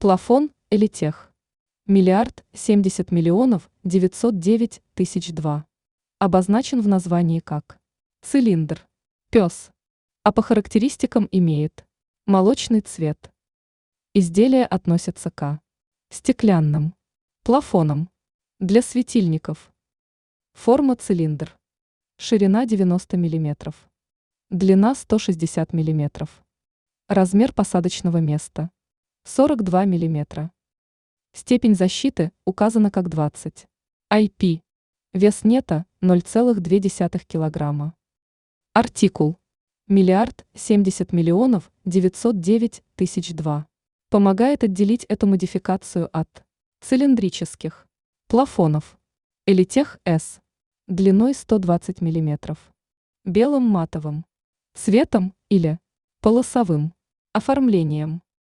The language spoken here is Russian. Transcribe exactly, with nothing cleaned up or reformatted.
Плафон Элитех. Миллиард семьдесят миллионов девятьсот девять тысяч два. Обозначен в названии как цилиндр, пес, а по характеристикам имеет молочный цвет. Изделия относятся к стеклянным плафонам для светильников. Форма цилиндр. Ширина девяносто миллиметров. Длина сто шестьдесят миллиметров. Размер посадочного места сорок два миллиметра. Степень защиты указана как двадцать. ай пи. Вес нета ноль целых две десятых килограмма. Артикул. Миллиард семьдесят миллионов девятьсот девять тысяч два. Помогает отделить эту модификацию от цилиндрических плафонов. Элитех С. Длиной сто двадцать миллиметров. Белым матовым цветом или полосовым оформлением.